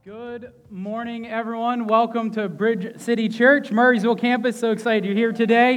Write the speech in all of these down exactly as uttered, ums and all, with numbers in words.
Good morning, everyone. Welcome to Bridge City Church, Murraysville campus. So excited you're here today.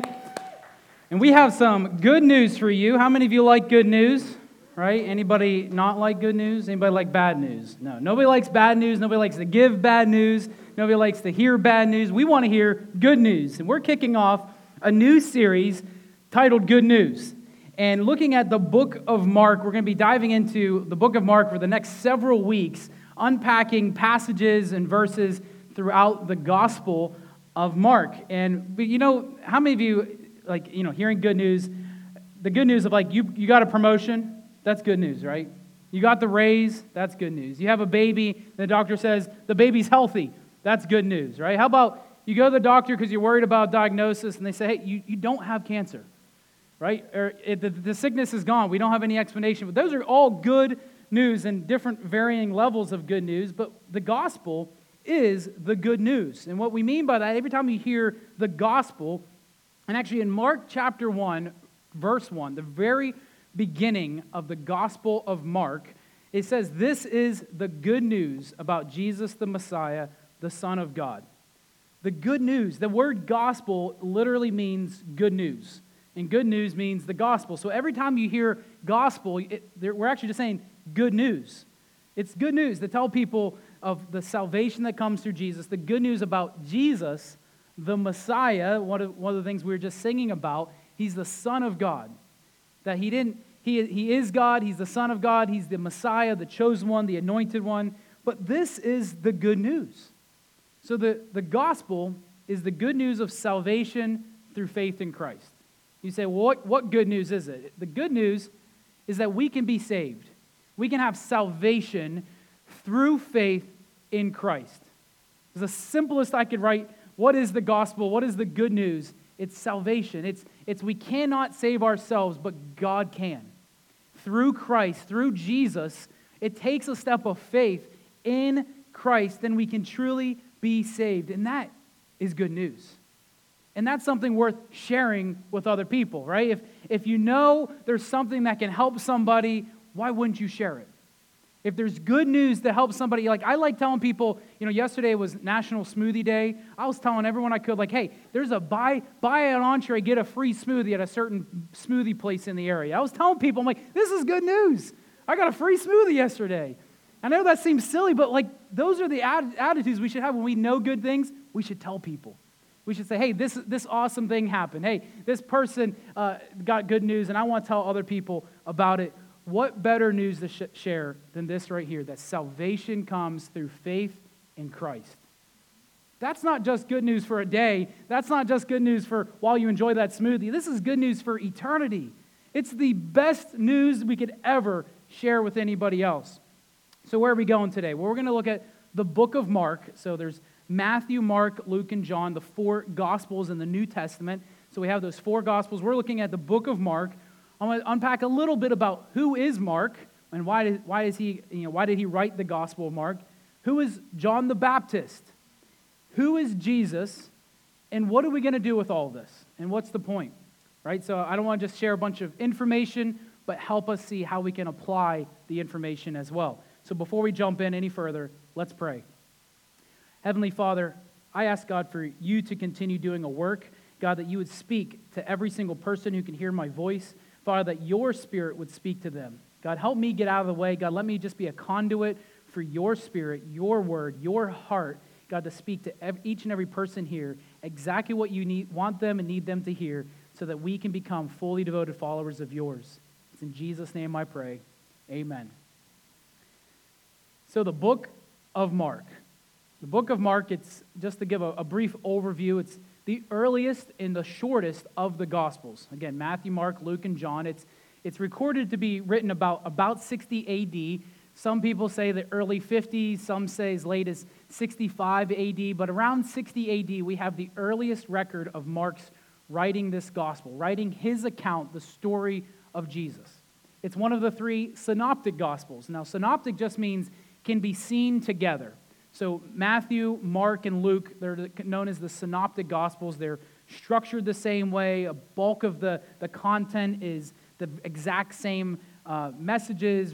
And we have some good news for you. How many of you like good news? Right? Anybody not like good news? Anybody like bad news? No. Nobody likes bad news. Nobody likes to give bad news. Nobody likes to hear bad news. We want to hear good news. And we're kicking off a new series titled Good News. And looking at the book of Mark, we're going to be diving into the book of Mark for the next several weeks, unpacking passages and verses throughout the Gospel of Mark. And you know, how many of you, like, you know, hearing good news, the good news of like, you, you got a promotion, that's good news, right? You got the raise, that's good news. You have a baby, the doctor says the baby's healthy, that's good news, right? How about you go to the doctor because you're worried about diagnosis and they say, hey, you, you don't have cancer, right? Or it, the, the sickness is gone, we don't have any explanation. But those are all good news and different varying levels of good news, but the gospel is the good news. And what we mean by that, every time you hear the gospel, and actually in Mark chapter one, verse one, the very beginning of the Gospel of Mark, it says, this is the good news about Jesus the Messiah, the Son of God. The good news, the word gospel literally means good news. And good news means the gospel. So every time you hear gospel, it, we're actually just saying good news. It's good news to tell people of the salvation that comes through Jesus, the good news about Jesus, the Messiah, one of, one of the things we were just singing about. He's the Son of God. That he didn't, he, he is God, he's the Son of God, he's the Messiah, the chosen one, the anointed one. But this is the good news. So the, the gospel is the good news of salvation through faith in Christ. You say, well, what, what good news is it? The good news is that we can be saved. We can have salvation through faith in Christ. It's the simplest I could write. What is the gospel? What is the good news? It's salvation. It's, it's we cannot save ourselves, but God can. Through Christ, through Jesus, it takes a step of faith in Christ, then we can truly be saved. And that is good news. And that's something worth sharing with other people, right? If, if you know there's something that can help somebody, why wouldn't you share it? If there's good news to help somebody, like I like telling people, you know, yesterday was National Smoothie Day. I was telling everyone I could, like, hey, there's a buy, buy an entree, get a free smoothie at a certain smoothie place in the area. I was telling people, I'm like, this is good news. I got a free smoothie yesterday. I know that seems silly, but like those are the ad- attitudes we should have when we know good things. We should tell people. We should say, hey, this this awesome thing happened. Hey, this person uh, got good news, and I want to tell other people about it. What better news to sh- share than this right here, that salvation comes through faith in Christ? That's not just good news for a day. That's not just good news for while you enjoy that smoothie. This is good news for eternity. It's the best news we could ever share with anybody else. So where are we going today? Well, we're going to look at the book of Mark. So there's Matthew, Mark, Luke, and John, the four Gospels in the New Testament. So we have those four Gospels. We're looking at the book of Mark. I'm going to unpack a little bit about who is Mark and why did, why is he, you know, why did he write the Gospel of Mark? Who is John the Baptist? Who is Jesus? And what are we going to do with all of this? And what's the point? Right? So I don't want to just share a bunch of information, but help us see how we can apply the information as well. So before we jump in any further, let's pray. Heavenly Father, I ask God for you to continue doing a work. God, that you would speak to every single person who can hear my voice. Father, that your Spirit would speak to them. God, help me get out of the way. God, let me just be a conduit for your Spirit, your word, your heart. God, to speak to every, each and every person here exactly what you need, want them and need them to hear so that we can become fully devoted followers of yours. It's in Jesus' name I pray. Amen. So the book of Mark. The book of Mark, it's just to give a, a brief overview, it's the earliest and the shortest of the Gospels. Again, Matthew, Mark, Luke, and John. It's it's recorded to be written about, about sixty A D. Some people say the early fifties, some say as late as sixty-five A D, but around sixty A D, we have the earliest record of Mark's writing this Gospel, writing his account, the story of Jesus. It's one of the three synoptic Gospels. Now, synoptic just means can be seen together. So Matthew, Mark, and Luke, they're known as the synoptic Gospels. They're structured the same way. A bulk of the, the content is the exact same uh, messages,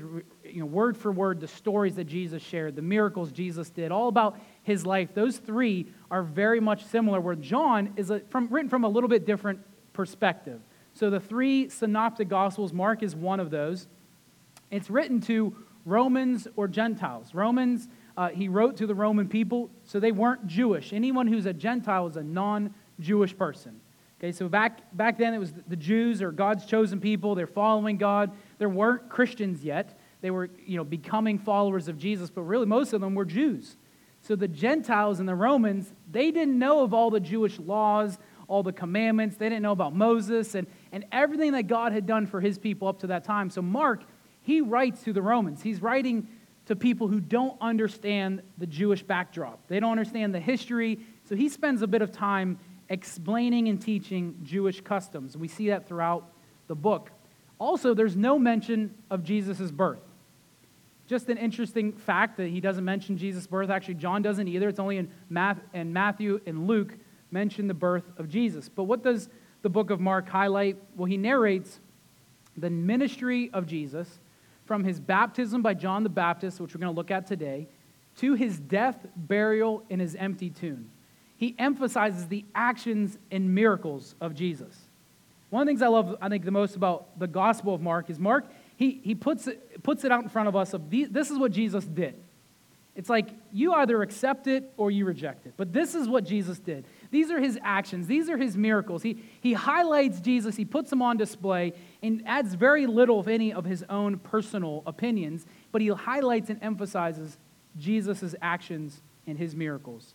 you know, word for word, the stories that Jesus shared, the miracles Jesus did, all about his life. Those three are very much similar, where John is a, from, written from a little bit different perspective. So the three synoptic gospels, Mark is one of those. It's written to Romans or Gentiles. Romans, uh, he wrote to the Roman people, so they weren't Jewish. Anyone who's a Gentile is a non-Jewish person. Okay, so back back then it was the Jews or God's chosen people. They're following God. There weren't Christians yet. They were, you know, becoming followers of Jesus, but really most of them were Jews. So the Gentiles and the Romans, they didn't know of all the Jewish laws, all the commandments. They didn't know about Moses and, and everything that God had done for his people up to that time. So Mark, he writes to the Romans. He's writing to people who don't understand the Jewish backdrop. They don't understand the history. So he spends a bit of time explaining and teaching Jewish customs. We see that throughout the book. Also, there's no mention of Jesus' birth. Just an interesting fact that he doesn't mention Jesus' birth. Actually, John doesn't either. It's only in Math and Matthew and Luke mention the birth of Jesus. But what does the book of Mark highlight? Well, he narrates the ministry of Jesus from his baptism by John the Baptist, which we're going to look at today, to his death, burial, and his empty tomb. He emphasizes the actions and miracles of Jesus. One of the things I love, I think, the most about the Gospel of Mark is Mark, he, he puts it, puts it out in front of us of, these, this is what Jesus did. It's like you either accept it or you reject it. But this is what Jesus did. These are his actions. These are his miracles. He, he highlights Jesus. He puts him on display and adds very little, if any, of his own personal opinions. But he highlights and emphasizes Jesus' actions and his miracles.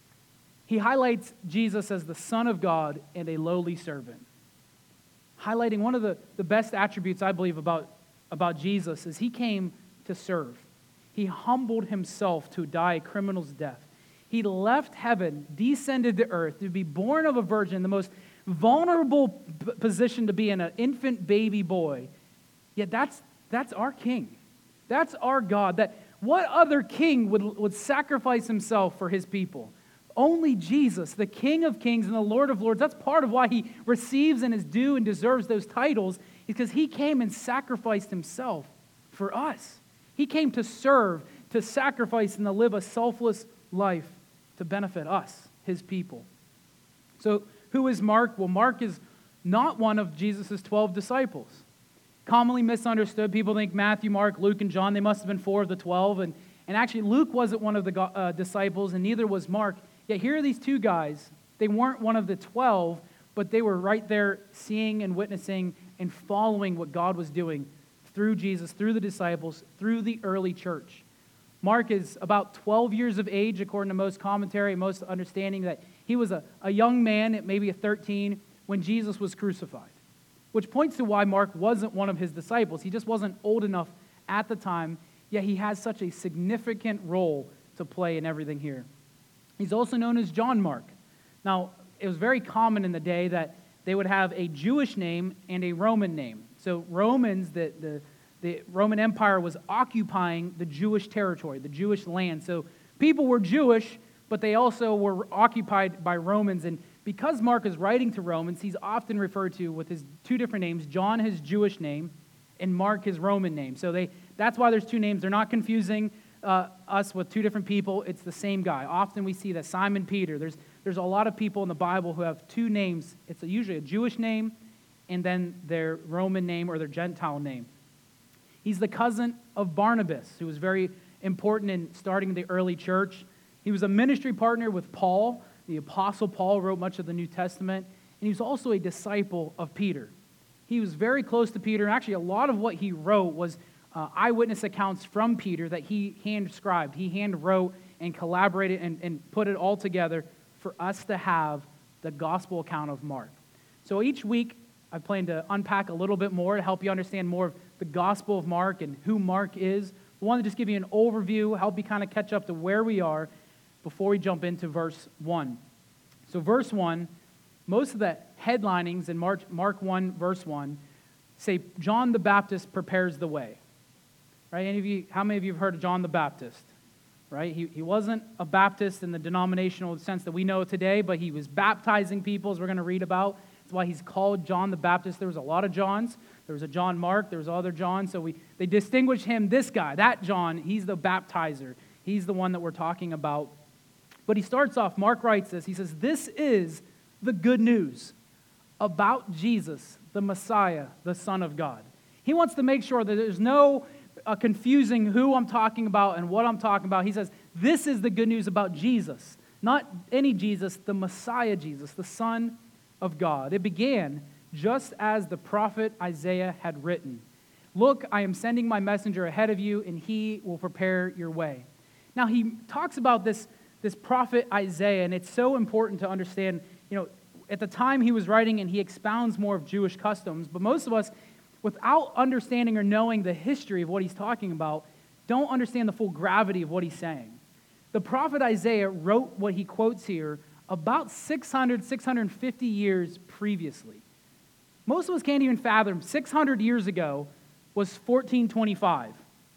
He highlights Jesus as the Son of God and a lowly servant. Highlighting one of the, the best attributes, I believe, about, about Jesus is he came to serve. He humbled himself to die a criminal's death. He left heaven, descended to earth to be born of a virgin, the most vulnerable p- position to be in, an infant baby boy. Yet that's, that's our king. That's our God. That what other king would, would sacrifice himself for his people? Only Jesus, the King of Kings and the Lord of Lords. That's part of why he receives and is due and deserves those titles, because he came and sacrificed himself for us. He came to serve, to sacrifice, and to live a selfless life to benefit us, his people. So who is Mark? Well, Mark is not one of Jesus' twelve disciples. Commonly misunderstood. People think Matthew, Mark, Luke, and John, they must have been four of the twelve. And, and actually, Luke wasn't one of the uh, disciples, and neither was Mark. Yet here are these two guys. They weren't one of the twelve, but they were right there seeing and witnessing and following what God was doing through Jesus, through the disciples, through the early church. Mark is about twelve years of age, according to most commentary, most understanding that he was a, a young man, at maybe a thirteen, when Jesus was crucified, which points to why Mark wasn't one of his disciples. He just wasn't old enough at the time, yet he has such a significant role to play in everything here. He's also known as John Mark. Now, it was very common in the day that they would have a Jewish name and a Roman name. So Romans, the, the, the Roman Empire was occupying the Jewish territory, the Jewish land. So people were Jewish, but they also were occupied by Romans. And because Mark is writing to Romans, he's often referred to with his two different names, John, his Jewish name, and Mark, his Roman name. So they that's why there's two names. They're not confusing Uh, us with two different people. It's the same guy. Often we see that Simon Peter, there's there's a lot of people in the Bible who have two names. It's a, usually a Jewish name and then their Roman name or their Gentile name. He's the cousin of Barnabas, who was very important in starting the early church. He was a ministry partner with Paul. The Apostle Paul wrote much of the New Testament, and he was also a disciple of Peter. He was very close to Peter, and actually a lot of what he wrote was Uh, eyewitness accounts from Peter that he hand-scribed. He hand-wrote and collaborated and, and put it all together for us to have the gospel account of Mark. So each week, I plan to unpack a little bit more to help you understand more of the gospel of Mark and who Mark is. I want to just give you an overview, help you kind of catch up to where we are before we jump into verse one. So verse one, most of the headlinings in Mark, Mark one, verse one, say John the Baptist prepares the way. Right? Any of you, how many of you have heard of John the Baptist? Right? He, he wasn't a Baptist in the denominational sense that we know today, but he was baptizing people, as we're going to read about. That's why he's called John the Baptist. There was a lot of Johns. There was a John Mark. There was other John. So we they distinguish him, this guy, that John, he's the baptizer. He's the one that we're talking about. But he starts off, Mark writes this. He says, this is the good news about Jesus, the Messiah, the Son of God. He wants to make sure that there's no uh, confusing who I'm talking about and what I'm talking about. He says, this is the good news about Jesus. Not any Jesus, the Messiah Jesus, the Son of God. It began just as the prophet Isaiah had written. Look, I am sending my messenger ahead of you, and he will prepare your way. Now, he talks about this, this prophet Isaiah, and it's so important to understand, you know, at the time he was writing, and he expounds more of Jewish customs, but most of us, without understanding or knowing the history of what he's talking about, don't understand the full gravity of what he's saying. The prophet Isaiah wrote what he quotes here about six hundred, six hundred fifty years previously. Most of us can't even fathom six hundred years ago was fourteen twenty-five,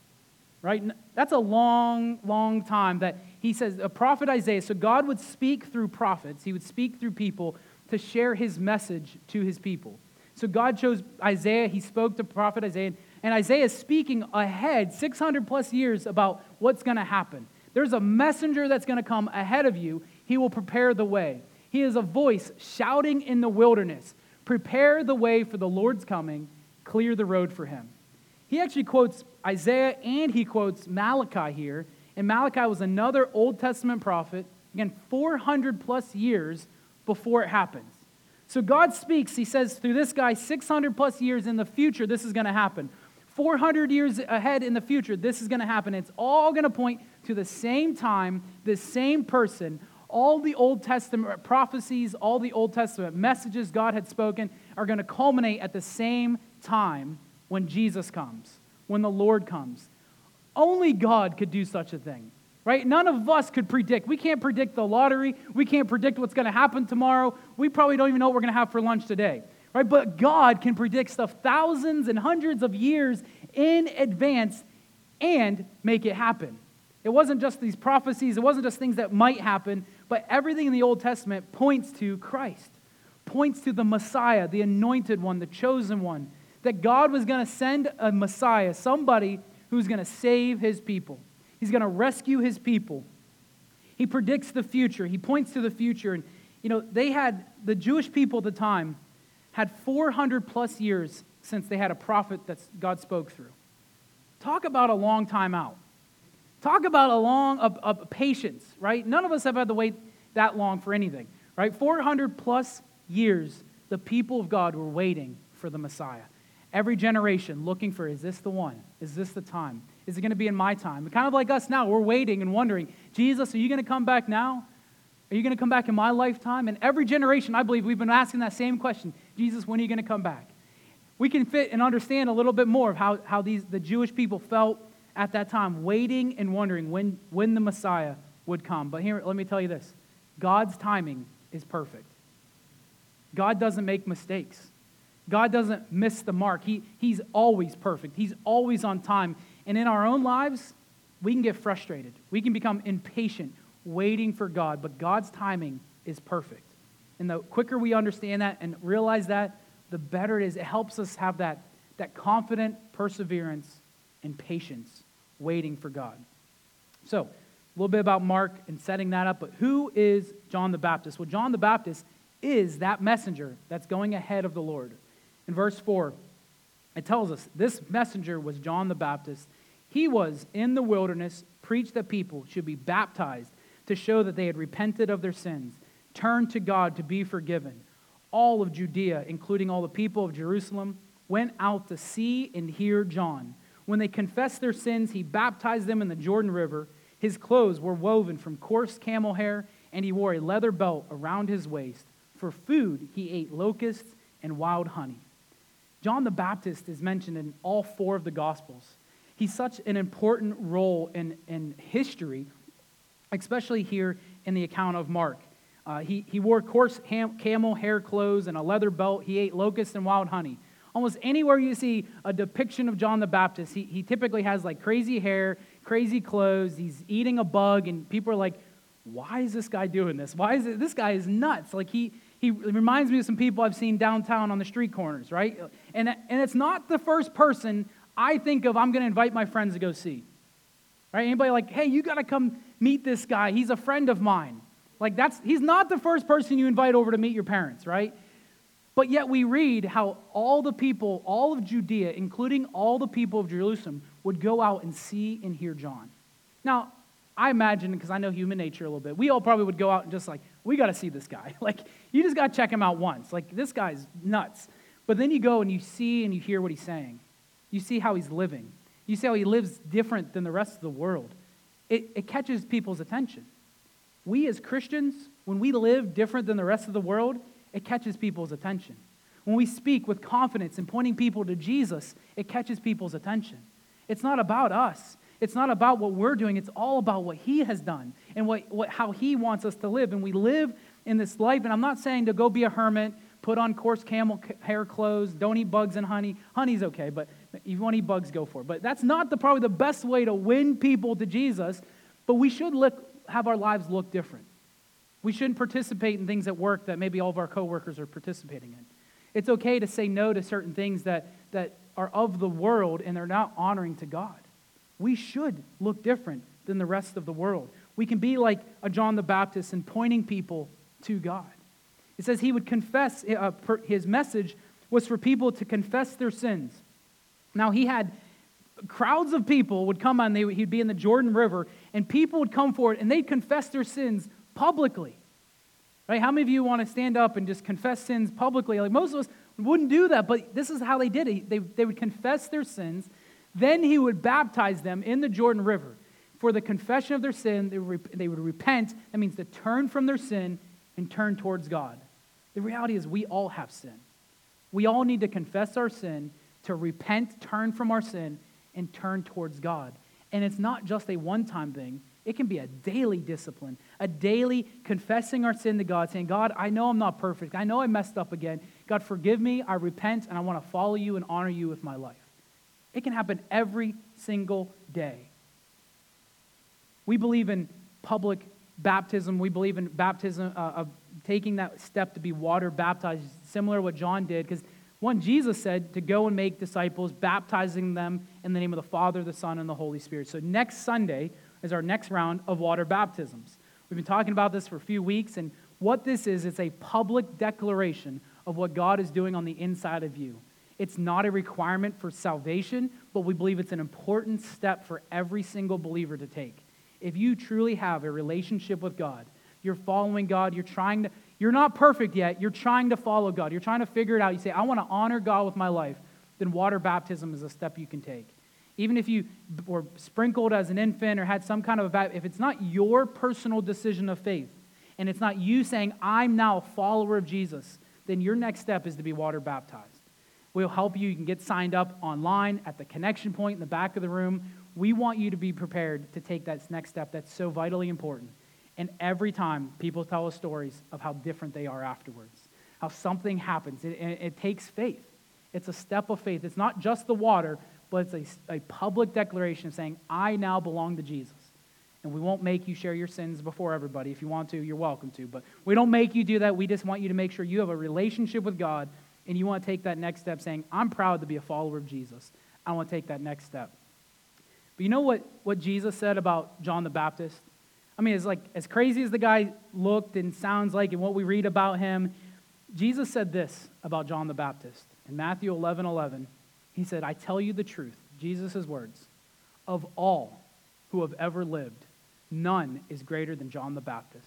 right? That's a long, long time that he says, a prophet Isaiah, so God would speak through prophets, he would speak through people to share his message to his people. So God chose Isaiah, he spoke to prophet Isaiah, and Isaiah is speaking ahead six hundred plus years about what's going to happen. There's a messenger that's going to come ahead of you. He will prepare the way. He is a voice shouting in the wilderness, prepare the way for the Lord's coming, clear the road for him. He actually quotes Isaiah and he quotes Malachi here. And Malachi was another Old Testament prophet, again, four hundred plus years before it happens. So God speaks, he says, through this guy, six hundred plus years in the future, this is going to happen. four hundred years ahead in the future, this is going to happen. It's all going to point to the same time, the same person. All the Old Testament prophecies, all the Old Testament messages God had spoken are going to culminate at the same time when Jesus comes, when the Lord comes. Only God could do such a thing, right? None of us could predict. We can't predict the lottery. We can't predict what's going to happen tomorrow. We probably don't even know what we're going to have for lunch today, right? But God can predict stuff thousands and hundreds of years in advance and make it happen. It wasn't just these prophecies. It wasn't just things that might happen, but everything in the Old Testament points to Christ, points to the Messiah, the anointed one, the chosen one, that God was going to send a Messiah, somebody who's going to save his people. He's going to rescue his people. He predicts the future. He points to the future. And, you know, they had, the Jewish people at the time had four hundred plus years since they had a prophet that God spoke through. Talk about a long time out. Talk about a long, a, a patience, right? None of us have had to wait that long for anything, right? four hundred plus years, the people of God were waiting for the Messiah. Every generation looking for, is this the one? Is this the time? Is it going to be in my time? Kind of like us now, we're waiting and wondering, Jesus, are you going to come back now? Are you going to come back in my lifetime? And every generation, I believe, we've been asking that same question. Jesus, when are you going to come back? We can fit and understand a little bit more of how, how these the Jewish people felt at that time, waiting and wondering when, when the Messiah would come. But here, let me tell you this. God's timing is perfect. God doesn't make mistakes. God doesn't miss the mark. He, he's always perfect. He's always on time. And in our own lives, we can get frustrated. We can become impatient, waiting for God. But God's timing is perfect. And the quicker we understand that and realize that, the better it is. It helps us have that, that confident perseverance and patience, waiting for God. So, a little bit about Mark and setting that up. But who is John the Baptist? Well, John the Baptist is that messenger that's going ahead of the Lord. In verse four, it tells us this messenger was John the Baptist. He was in the wilderness, preached that people should be baptized to show that they had repented of their sins, turned to God to be forgiven. All of Judea, including all the people of Jerusalem, went out to see and hear John. When they confessed their sins, he baptized them in the Jordan River. His clothes were woven from coarse camel hair, and he wore a leather belt around his waist. For food, he ate locusts and wild honey. John the Baptist is mentioned in all four of the Gospels. He's such an important role in, in history, especially here in the account of Mark. Uh, he, he wore coarse ham, camel hair clothes and a leather belt. He ate locusts and wild honey. Almost anywhere you see a depiction of John the Baptist, he, he typically has like crazy hair, crazy clothes. He's eating a bug, and people are like, why is this guy doing this? Why is it, this guy is nuts. Like he He reminds me of some people I've seen downtown on the street corners, right? And, and it's not the first person I think of I'm going to invite my friends to go see. Right? Anybody like, hey, you got to come meet this guy. He's a friend of mine. Like that's he's not the first person you invite over to meet your parents, right? But yet we read how all the people, all of Judea, including all the people of Jerusalem, would go out and see and hear John. Now, I imagine, because I know human nature a little bit, we all probably would go out and just like, we got to see this guy. Like, you just got to check him out once. Like, this guy's nuts. But then you go and you see and you hear what he's saying. You see how he's living. You see how he lives different than the rest of the world. It, it catches people's attention. We as Christians, when we live different than the rest of the world, it catches people's attention. When we speak with confidence and pointing people to Jesus, it catches people's attention. It's not about us. It's not about what we're doing. It's all about what he has done and what, what how he wants us to live. And we live in this life, and I'm not saying to go be a hermit, put on coarse camel hair clothes, don't eat bugs and honey. Honey's okay, but if you want to eat bugs, go for it. But that's not the, probably the best way to win people to Jesus, but we should look, have our lives look different. We shouldn't participate in things at work that maybe all of our coworkers are participating in. It's okay to say no to certain things that, that are of the world and they're not honoring to God. We should look different than the rest of the world. We can be like a John the Baptist in pointing people to God. It says he would confess, uh, per, his message was for people to confess their sins. Now he had crowds of people would come on, they, he'd be in the Jordan River, and people would come forward and they'd confess their sins publicly. Right? How many of you want to stand up and just confess sins publicly? Like most of us wouldn't do that, but this is how they did it. They, they would confess their sins. Then he would baptize them in the Jordan River. For the confession of their sin, they would, they would repent. That means to turn from their sin and turn towards God. The reality is we all have sin. We all need to confess our sin, to repent, turn from our sin, and turn towards God. And it's not just a one-time thing. It can be a daily discipline, a daily confessing our sin to God, saying, God, I know I'm not perfect. I know I messed up again. God, forgive me. I repent, and I want to follow you and honor you with my life. It can happen every single day. We believe in public baptism. We believe in baptism, uh, of taking that step to be water baptized, similar to what John did. Because one, Jesus said to go and make disciples, baptizing them in the name of the Father, the Son, and the Holy Spirit. So next Sunday is our next round of water baptisms. We've been talking about this for a few weeks, and what this is, it's a public declaration of what God is doing on the inside of you. It's not a requirement for salvation, but we believe it's an important step for every single believer to take. If you truly have a relationship with God, you're following God, you're trying to, you're not perfect yet, you're trying to follow God, you're trying to figure it out, you say, I want to honor God with my life, then water baptism is a step you can take. Even if you were sprinkled as an infant or had some kind of a, if it's not your personal decision of faith, and it's not you saying, I'm now a follower of Jesus, then your next step is to be water baptized. We'll help you. You can get signed up online at the connection point in the back of the room. We want you to be prepared to take that next step that's so vitally important. And every time people tell us stories of how different they are afterwards, how something happens. It, it, it takes faith. It's a step of faith. It's not just the water, but it's a, a public declaration of saying, I now belong to Jesus. And we won't make you share your sins before everybody. If you want to, you're welcome to. But we don't make you do that. We just want you to make sure you have a relationship with God and you want to take that next step saying, I'm proud to be a follower of Jesus. I want to take that next step. But you know what, what Jesus said about John the Baptist? I mean, it's like, as crazy as the guy looked and sounds like and what we read about him, Jesus said this about John the Baptist. In Matthew eleven eleven, he said, I tell you the truth, Jesus' words, of all who have ever lived, none is greater than John the Baptist.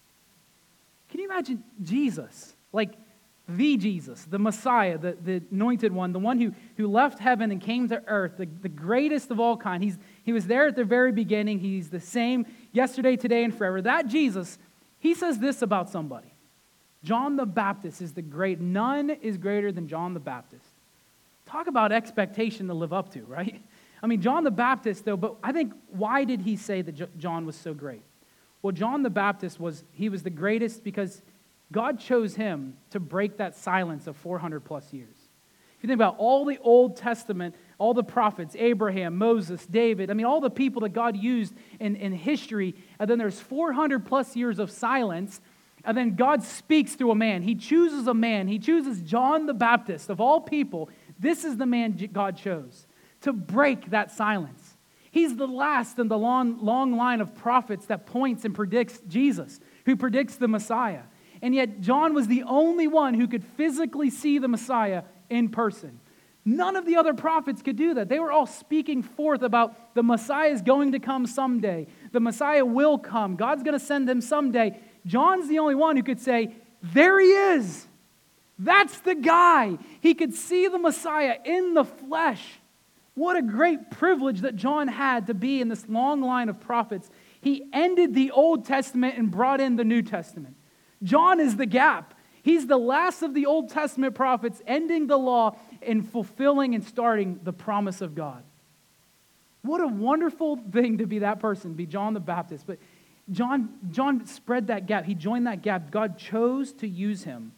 Can you imagine Jesus, like the Jesus, the Messiah, the, the anointed one, the one who, who left heaven and came to earth, the, the greatest of all kind. He's, he was there at the very beginning. He's the same yesterday, today, and forever. That Jesus, he says this about somebody. John the Baptist is the great, none is greater than John the Baptist. Talk about expectation to live up to, right? I mean, John the Baptist, though, but I think, why did he say that John was so great? Well, John the Baptist was, he was the greatest because God chose him to break that silence of four hundred plus years. If you think about all the Old Testament, all the prophets, Abraham, Moses, David, I mean, all the people that God used in, in history, and then there's four hundred plus years of silence, And then God speaks through a man. He chooses a man. He chooses John the Baptist. Of all people, this is the man God chose to break that silence. He's the last in the long, long line of prophets that points and predicts Jesus, who predicts the Messiah. And yet John was the only one who could physically see the Messiah in person. None of the other prophets could do that. They were all speaking forth about the Messiah is going to come someday. The Messiah will come. God's going to send him someday. John's the only one who could say, there he is. That's the guy. He could see the Messiah in the flesh. What a great privilege that John had to be in this long line of prophets. He ended the Old Testament and brought in the New Testament. John is the gap. He's the last of the Old Testament prophets, ending the law and fulfilling and starting the promise of God. What a wonderful thing to be that person, be John the Baptist. But John, John spread that gap. He joined that gap. God chose to use him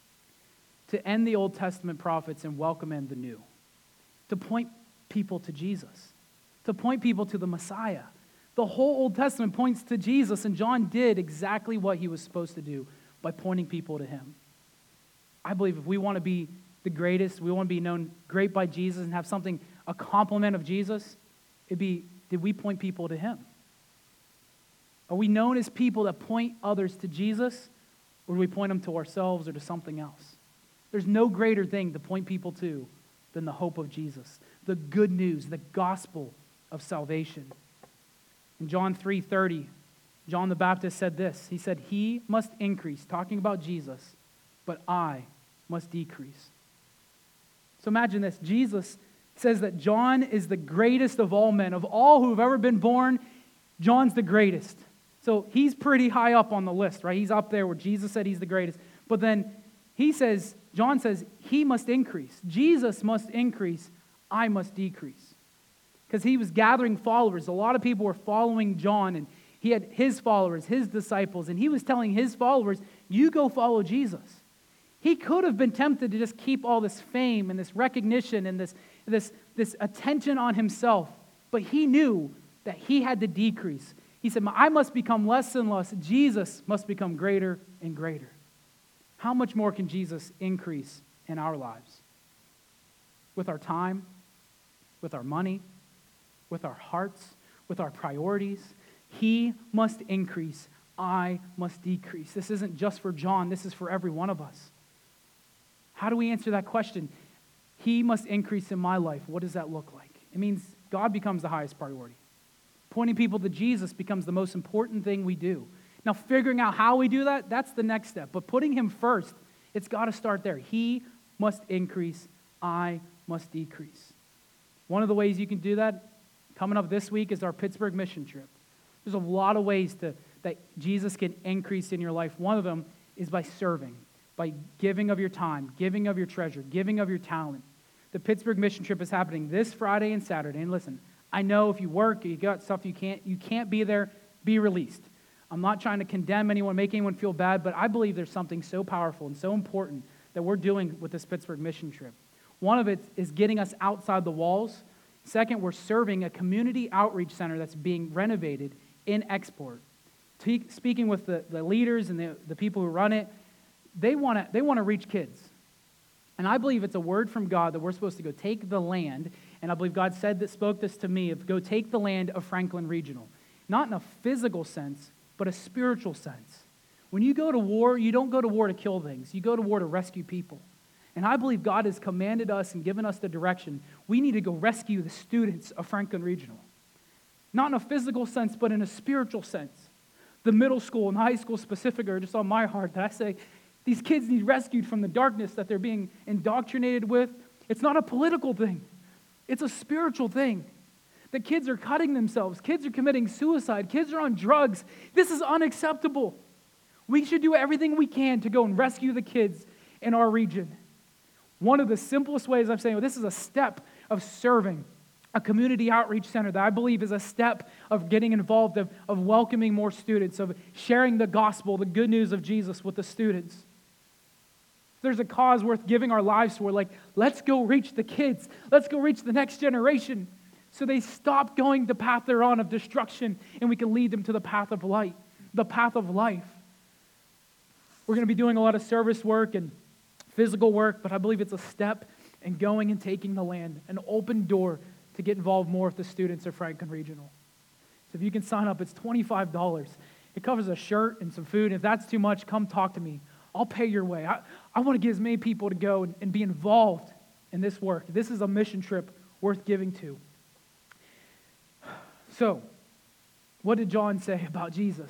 to end the Old Testament prophets and welcome in the new, to point people to Jesus, to point people to the Messiah. The whole Old Testament points to Jesus, and John did exactly what he was supposed to do by pointing people to him. I believe if we want to be the greatest, we want to be known great by Jesus and have something, a compliment of Jesus, it'd be, did we point people to him? Are we known as people that point others to Jesus, or do we point them to ourselves or to something else? There's no greater thing to point people to than the hope of Jesus, the good news, the gospel of salvation. In John three thirty, John the Baptist said this. He said, he must increase, talking about Jesus, but I must decrease. So imagine this. Jesus says that John is the greatest of all men. Of all who have ever been born, John's the greatest. So he's pretty high up on the list, right? He's up there where Jesus said he's the greatest. But then he says, John says, he must increase. Jesus must increase. I must decrease. Because he was gathering followers. A lot of people were following John, and he had his followers, his disciples, and he was telling his followers, you go follow Jesus. He could have been tempted to just keep all this fame and this recognition and this, this, this attention on himself, but he knew that he had to decrease. He said, I must become less and less. Jesus must become greater and greater. How much more can Jesus increase in our lives? With our time, with our money, with our hearts, with our priorities. He must increase. I must decrease. This isn't just for John. This is for every one of us. How do we answer that question? He must increase in my life. What does that look like? It means God becomes the highest priority. Pointing people to Jesus becomes the most important thing we do. Now, figuring out how we do that, that's the next step. But putting him first, it's got to start there. He must increase. I must decrease. One of the ways you can do that, coming up this week, is our Pittsburgh mission trip. There's a lot of ways to, that Jesus can increase in your life. One of them is by serving, by giving of your time, giving of your treasure, giving of your talent. The Pittsburgh mission trip is happening this Friday and Saturday. And listen, I know if you work, you got stuff you can't, you can't be there, be released. I'm not trying to condemn anyone, make anyone feel bad, but I believe there's something so powerful and so important that we're doing with this Pittsburgh mission trip. One of it is getting us outside the walls. Second, we're serving a community outreach center that's being renovated in Export. Te- speaking with the, the leaders and the, the people who run it, they want to they want to reach kids. And I believe it's a word from God that we're supposed to go take the land, and I believe God said that, spoke this to me, of go take the land of Franklin Regional. Not in a physical sense, but a spiritual sense. When you go to war, you don't go to war to kill things. You go to war to rescue people. And I believe God has commanded us and given us the direction. We need to go rescue the students of Franklin Regional. Not in a physical sense, but in a spiritual sense. The middle school and high school specific are just on my heart that I say, these kids need rescued from the darkness that they're being indoctrinated with. It's not a political thing. It's a spiritual thing. The kids are cutting themselves. Kids are committing suicide. Kids are on drugs. This is unacceptable. We should do everything we can to go and rescue the kids in our region. One of the simplest ways I'm saying, well, this is a step of serving a community outreach center that I believe is a step of getting involved, of, of welcoming more students, of sharing the gospel, the good news of Jesus with the students. If there's a cause worth giving our lives for, like, let's go reach the kids. Let's go reach the next generation so they stop going the path they're on of destruction and we can lead them to the path of light, the path of life. We're going to be doing a lot of service work and physical work, but I believe it's a step in going and taking the land, an open door to get involved more with the students of Franklin Regional. So if you can sign up, it's twenty-five dollars. It covers a shirt and some food. If that's too much, come talk to me. I'll pay your way. I, I want to get as many people to go and, and be involved in this work. This is a mission trip worth giving to. So, what did John say about Jesus?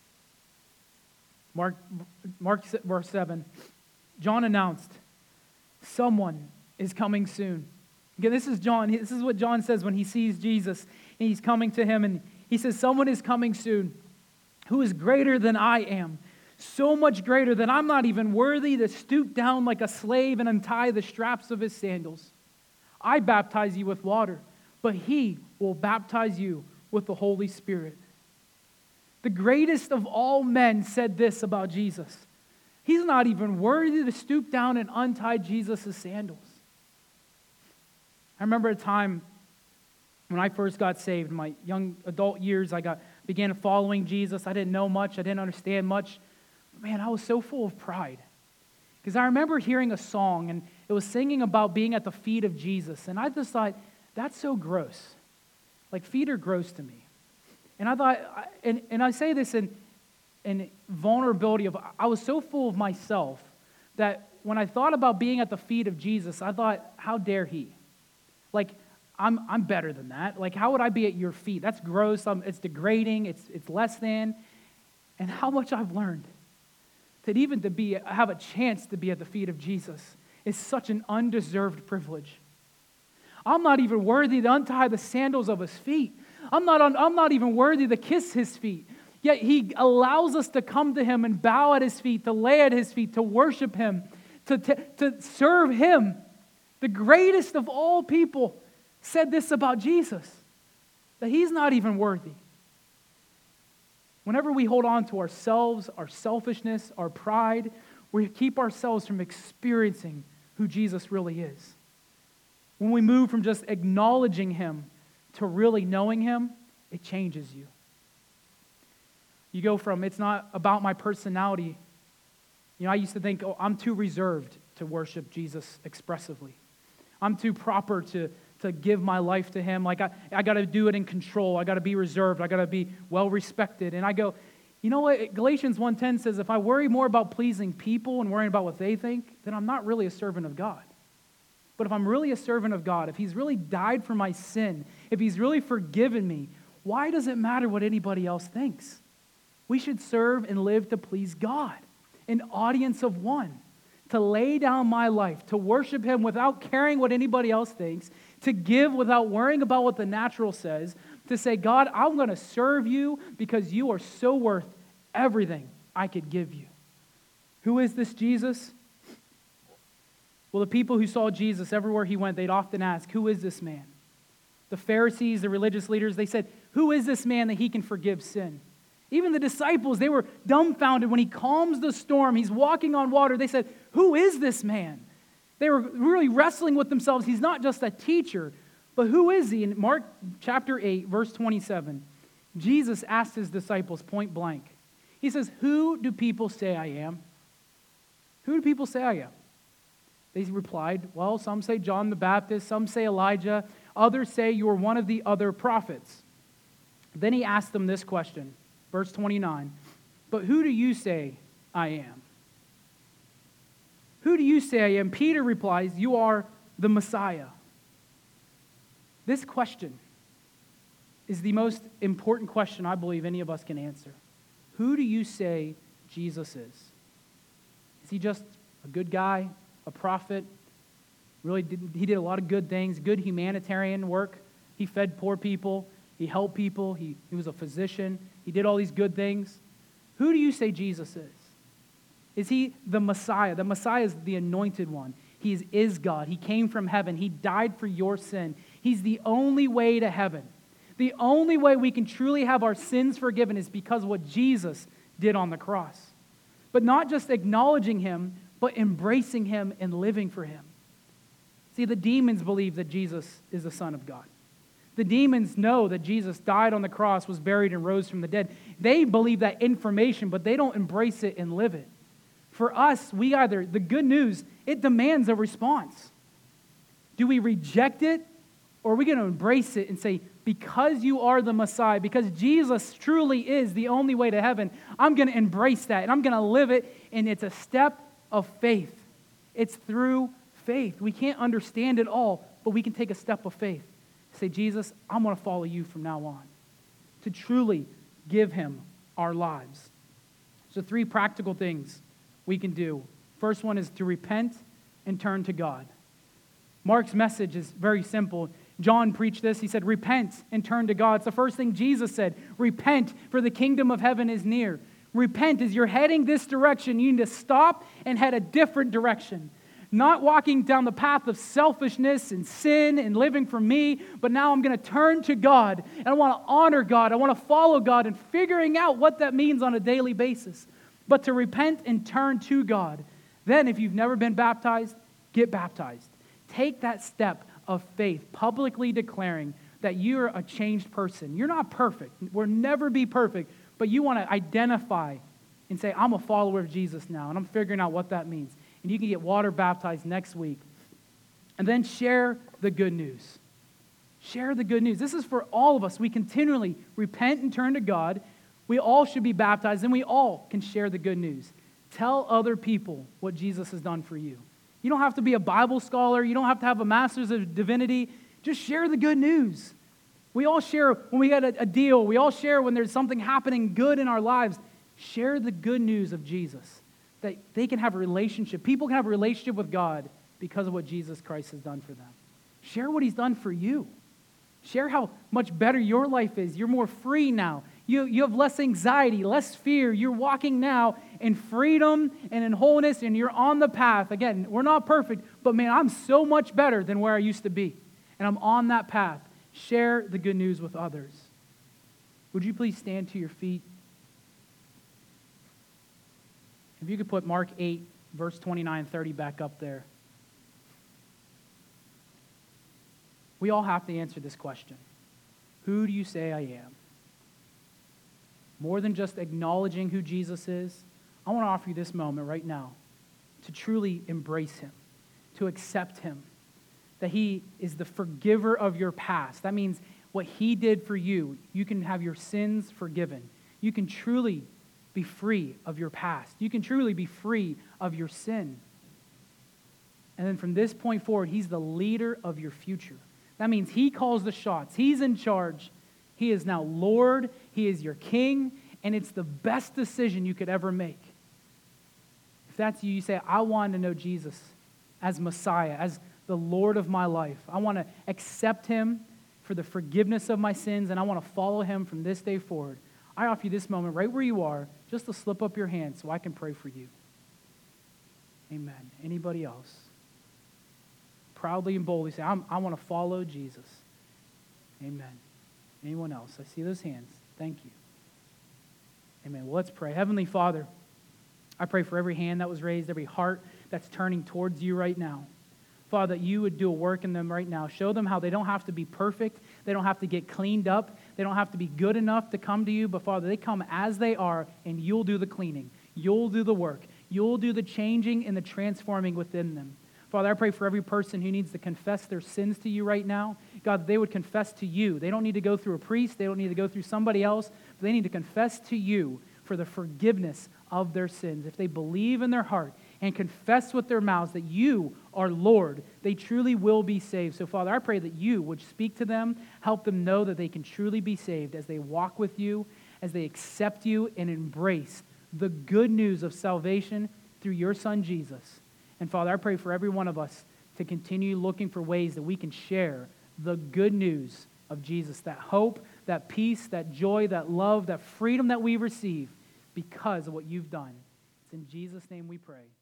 Mark, Mark verse seven, John announced, someone is coming soon. Again, this is John. This is what John says when he sees Jesus and he's coming to him. And he says, someone is coming soon who is greater than I am. So much greater that I'm not even worthy to stoop down like a slave and untie the straps of his sandals. I baptize you with water, but he will baptize you with the Holy Spirit. The greatest of all men said this about Jesus. He's not even worthy to stoop down and untie Jesus' sandals. I remember a time when I first got saved, in my young adult years, I got began following Jesus. I didn't know much. I didn't understand much. But man, I was so full of pride. Because I remember hearing a song, and it was singing about being at the feet of Jesus. And I just thought, that's so gross. Like, feet are gross to me. And I thought, and, and I say this in, in vulnerability of, I was so full of myself that when I thought about being at the feet of Jesus, I thought, how dare he? Like, I'm I'm better than that. Like, how would I be at your feet? That's gross. I'm, it's degrading. It's it's less than. And how much I've learned that even to be have a chance to be at the feet of Jesus is such an undeserved privilege. I'm not even worthy to untie the sandals of his feet. I'm not on, I'm not even worthy to kiss his feet. Yet he allows us to come to him and bow at his feet, to lay at his feet, to worship him, to, to, to serve him. The greatest of all people said this about Jesus, that he's not even worthy. Whenever we hold on to ourselves, our selfishness, our pride, we keep ourselves from experiencing who Jesus really is. When we move from just acknowledging him to really knowing him, it changes you. You go from, it's not about my personality. You know, I used to think, oh, I'm too reserved to worship Jesus expressively. I'm too proper to, to give my life to him. Like, I, I got to do it in control. I got to be reserved. I got to be well-respected. And I go, you know what? Galatians one ten says, if I worry more about pleasing people and worrying about what they think, then I'm not really a servant of God. But if I'm really a servant of God, if he's really died for my sin, if he's really forgiven me, why does it matter what anybody else thinks? We should serve and live to please God, an audience of one, to lay down my life, to worship him without caring what anybody else thinks, to give without worrying about what the natural says, to say, God, I'm going to serve you because you are so worth everything I could give you. Who is this Jesus? Well, the people who saw Jesus everywhere he went, they'd often ask, who is this man? The Pharisees, the religious leaders, they said, who is this man that he can forgive sin? Even the disciples, they were dumbfounded when he calms the storm. He's walking on water. They said, who is this man? They were really wrestling with themselves. He's not just a teacher, but who is he? In Mark chapter eight, verse twenty-seven, Jesus asked his disciples point blank. He says, who do people say I am? Who do people say I am? They replied, well, some say John the Baptist, some say Elijah, others say you are one of the other prophets. Then he asked them this question, verse twenty-nine, but who do you say I am? Who do you say I am? Peter replies, you are the Messiah. This question is the most important question I believe any of us can answer. Who do you say Jesus is? Is he just a good guy, a prophet? Really, did, he did a lot of good things, good humanitarian work. He fed poor people. He helped people. He, he was a physician. He did all these good things. Who do you say Jesus is? Is he the Messiah? The Messiah is the anointed one. He is, is God. He came from heaven. He died for your sin. He's the only way to heaven. The only way we can truly have our sins forgiven is because of what Jesus did on the cross. But not just acknowledging him, but embracing him and living for him. See, the demons believe that Jesus is the Son of God. The demons know that Jesus died on the cross, was buried, and rose from the dead. They believe that information, but they don't embrace it and live it. For us, we either, the good news, it demands a response. Do we reject it, or are we going to embrace it and say, because you are the Messiah, because Jesus truly is the only way to heaven, I'm going to embrace that, and I'm going to live it, and it's a step of faith. It's through faith. We can't understand it all, but we can take a step of faith. Say, Jesus, I'm going to follow you from now on. To truly give him our lives. So three practical things we can do. First one is to repent and turn to God. Mark's message is very simple. John preached this. He said, repent and turn to God. It's the first thing Jesus said. Repent, for the kingdom of heaven is near. Repent, as you're heading this direction, you need to stop and head a different direction. Not walking down the path of selfishness and sin and living for me, but now I'm going to turn to God, and I want to honor God. I want to follow God, and figuring out what that means on a daily basis. But to repent and turn to God. Then, if you've never been baptized, get baptized. Take that step of faith, publicly declaring that you're a changed person. You're not perfect. We'll never be perfect, but you want to identify and say, I'm a follower of Jesus now, and I'm figuring out what that means. And you can get water baptized next week. And then share the good news. Share the good news. This is for all of us. We continually repent and turn to God. We all should be baptized, and we all can share the good news. Tell other people what Jesus has done for you. You don't have to be a Bible scholar. You don't have to have a master's of divinity. Just share the good news. We all share when we get a, a deal. We all share when there's something happening good in our lives. Share the good news of Jesus, that they can have a relationship. People can have a relationship with God because of what Jesus Christ has done for them. Share what he's done for you. Share how much better your life is. You're more free now. You, you have less anxiety, less fear. You're walking now in freedom and in wholeness, and you're on the path. Again, we're not perfect, but man, I'm so much better than where I used to be. And I'm on that path. Share the good news with others. Would you please stand to your feet? If you could put Mark eight, verse twenty-nine, thirty back up there. We all have to answer this question. Who do you say I am? More than just acknowledging who Jesus is, I want to offer you this moment right now to truly embrace him, to accept him, that he is the forgiver of your past. That means what he did for you, you can have your sins forgiven. You can truly be free of your past. You can truly be free of your sin. And then from this point forward, he's the leader of your future. That means he calls the shots. He's in charge. He is now Lord. He is your king. And it's the best decision you could ever make. If that's you, you say, I want to know Jesus as Messiah, as the Lord of my life. I want to accept him for the forgiveness of my sins, and I want to follow him from this day forward. I offer you this moment right where you are, just to slip up your hand so I can pray for you. Amen. Anybody else? Proudly and boldly say, I'm, I want to follow Jesus. Amen. Anyone else? I see those hands. Thank you. Amen. Well, let's pray. Heavenly Father, I pray for every hand that was raised, every heart that's turning towards you right now. Father, that you would do a work in them right now. Show them how they don't have to be perfect. They don't have to get cleaned up. They don't have to be good enough to come to you. But Father, they come as they are, and you'll do the cleaning. You'll do the work. You'll do the changing and the transforming within them. Father, I pray for every person who needs to confess their sins to you right now. God, they would confess to you. They don't need to go through a priest. They don't need to go through somebody else. But they need to confess to you for the forgiveness of their sins. If they believe in their heart and confess with their mouths that you are Lord, they truly will be saved. So, Father, I pray that you would speak to them, help them know that they can truly be saved as they walk with you, as they accept you and embrace the good news of salvation through your Son, Jesus. And Father, I pray for every one of us to continue looking for ways that we can share the good news of Jesus, that hope, that peace, that joy, that love, that freedom that we receive because of what you've done. It's in Jesus' name we pray.